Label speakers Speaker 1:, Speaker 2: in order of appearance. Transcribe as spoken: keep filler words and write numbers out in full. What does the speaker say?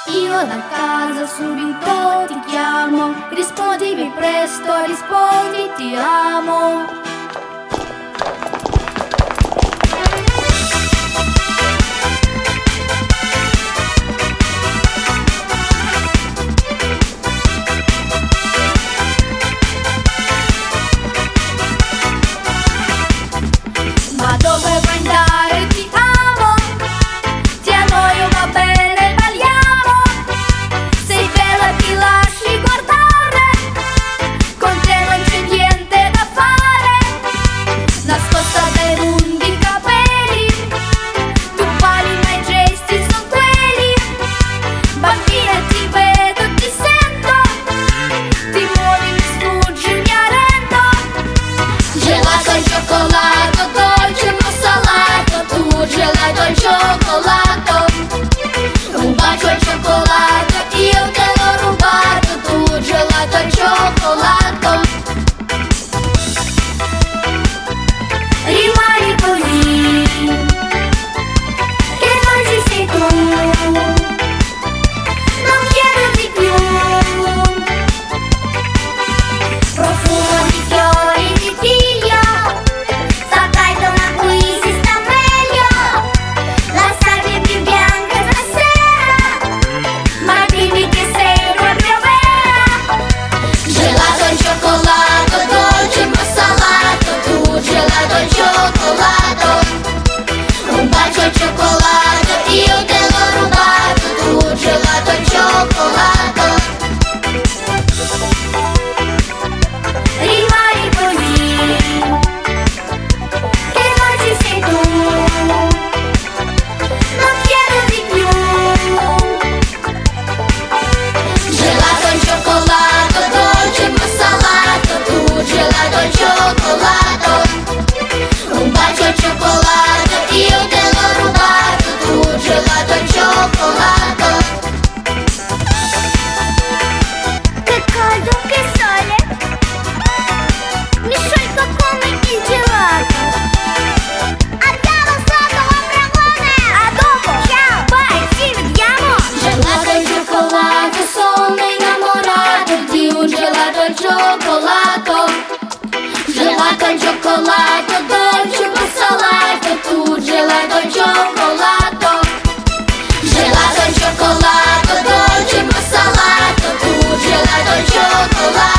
Speaker 1: Io da casa subito ti chiamo, rispondimi presto, rispondi ti amo. Ma dove vuoi andare? Ti amo, ti annoio, va bene, balliamo. Sei bella, ti lasci guardare, con te non c'è niente da fare. Nascosta dai lunghi capelli, tu parli ma i gesti son quelli. Bambina ti vedo, ti sento, ti muovi, mi sfuggi, mi arrendo. Gelato al cioccolato, dolce ma salato, tu gelato al cioccolato. Un bacio al cioccolato, io te l'ho rubato, tu gelato al cioccolato. Rimani così, che non ci sei tu, non chiedo di più. Profumo di fiori di tiglia, sta caldo ma qui si sta meglio. La sabbia è più bianca stasera, ma dimmi che sei proprio vera. Gelato al cioccolato, dolce ma salato, tu gelato al cioccolato. Un bacio al cioccolato, io te l'ho rubato, tu gelato al cioccolato. Rimani così, che non ci sei tu, non chiedo di più. Gelato al cioccolato, dolce ma salato, tu gelato al cioccolato. Un bacio al cioccolato, io te l'ho rubato, tu gelato al cioccolato. Che caldo, che sole, mi sciolgo come il gelato. Andiamo sotto l'ombrellone. A dopo, ciao, vai, ci vediamo. Gelato al cioccolato, sono innamorato di un gelato al cioccolato. Gelato al cioccolato, dolce ma salato, tu gelato al cioccolato. Gelato al cioccolato, dolce ma salato, tu gelato al cioccolato.